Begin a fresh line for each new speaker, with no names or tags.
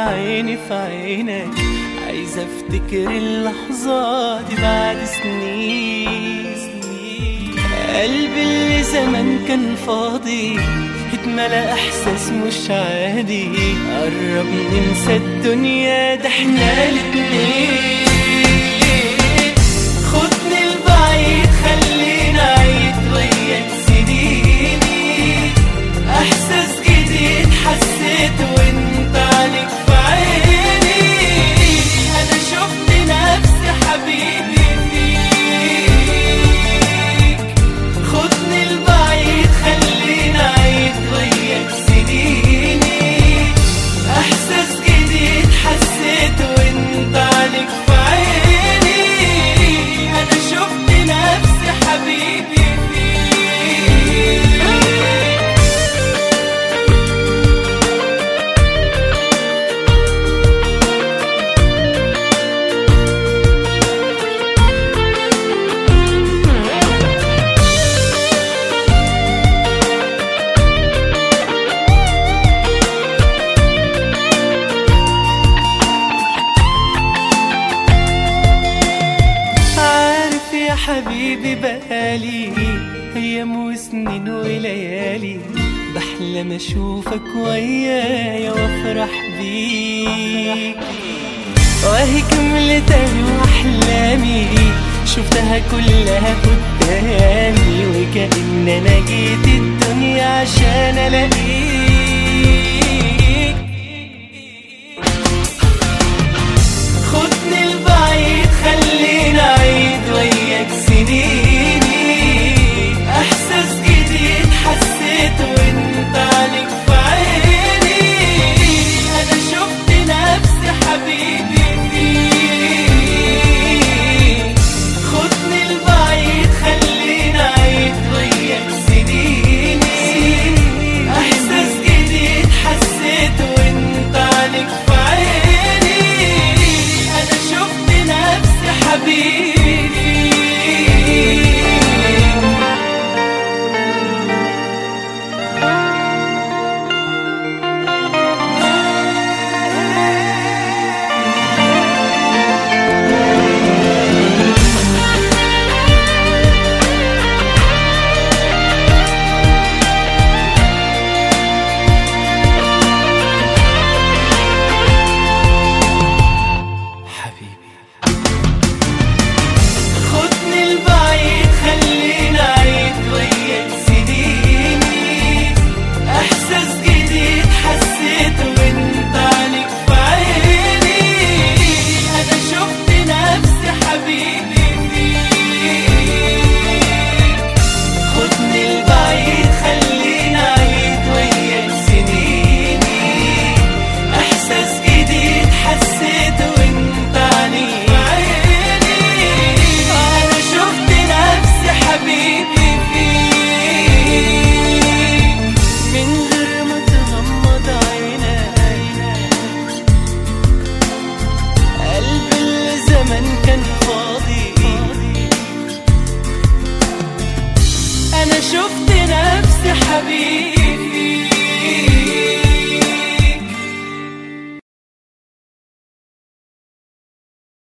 عيني في عينك، عايز افتكر اللحظات دي بعد سنين. قلبي اللي زمان كان فاضي اتملى احساس مش عادي، قرب ننسى الدنيا ده احنا الاتنين. خدني البعيد خلينا عيد وياك سنيني، احساس جديد حسيت وانت عليك في عيني. انا شفت نفسي حبيبي فيك. خدني البعيد خلينا عيد وياك سنيني، احساس جديد حسيت وانت عليك في عيني. انا شفت نفسي حبيبي فيك. يا حبيبي بقالي ايام وسنين وليالي بحلم اشوفك ويايا وافرح بيك، واهي كملت احلامي شفتها كلها قدامي، وكأن انا جيت الدنيا عشان الاقيك. خدني البعيد خلينا عيد وياك سنيني، احساس جديد حسيت وانت عليك في عيني. انا شفت نفسي حبيبي فيك. خدني البعيد خلينا عيد وياك سنيني، احساس جديد حسيت وانت عليك في عيني. انا شفت نفسي حبيبي. أنا شفت نفسي حبيبي.